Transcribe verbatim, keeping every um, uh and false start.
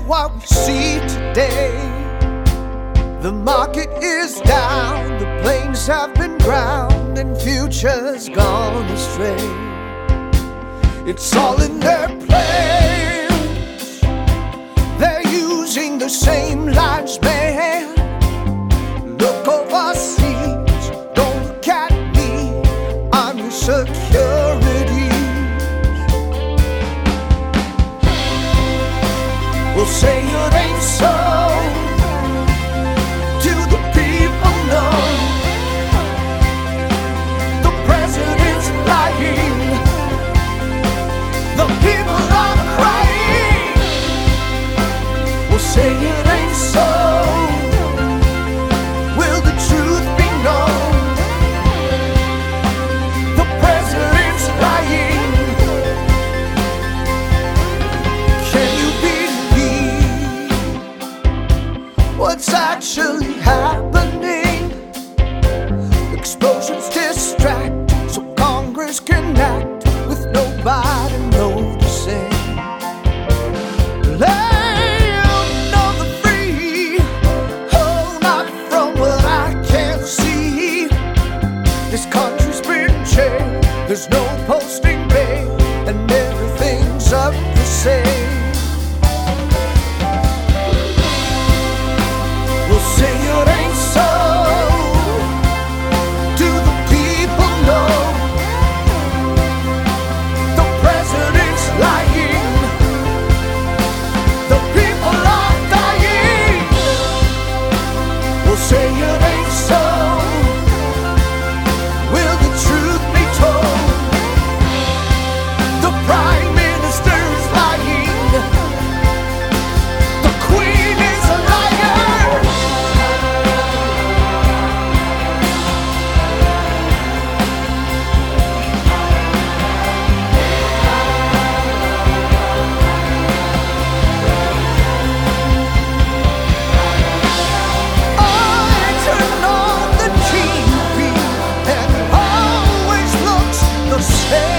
what we see today. The market is down, the planes have been ground, and future's gone astray. It's all in their plans. They're using the same lines, man. Look overseas, don't look at me. I'm your security. We'll say it ain't so. To the people, no. The president's lying. The people are crying. We'll say it ain't so. Will the truth be known? The president's lying. Can you believe what's actually happening? Explosions distract so Congress can act with nobody noticing. Land of the free, oh, not from what I can see. This country's been chained, there's no posting bail, and everything's up the same. We'll say it ain't so. Do the people know? The president's lying. The people are dying. We'll say it ain't so. Will the truth be told? The prime minister's lying. The queen is a liar. I turn on the T V and it always looks the same.